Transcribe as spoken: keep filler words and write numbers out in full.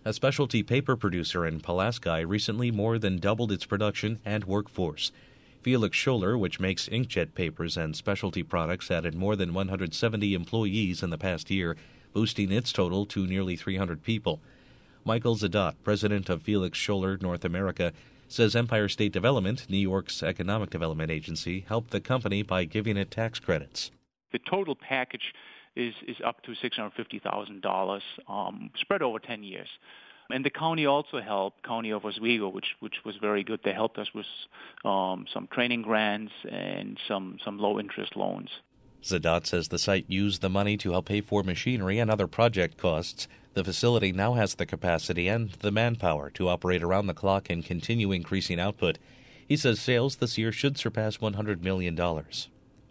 A specialty paper producer in Pulaski recently more than doubled its production and workforce. Felix Scholler, which makes inkjet papers and specialty products, added more than one hundred seventy employees in the past year, boosting its total to nearly three hundred people. Michael Zadot, president of Felix Scholler North America, says Empire State Development, New York's economic development agency, helped the company by giving it tax credits. The total package is, is up to six hundred fifty thousand dollars, um, spread over ten years. And the county also helped, County of Oswego, which which was very good. They helped us with um, some training grants and some, some low-interest loans. Zadot says the site used the money to help pay for machinery and other project costs. The facility now has the capacity and the manpower to operate around the clock and continue increasing output. He says sales this year should surpass one hundred million dollars.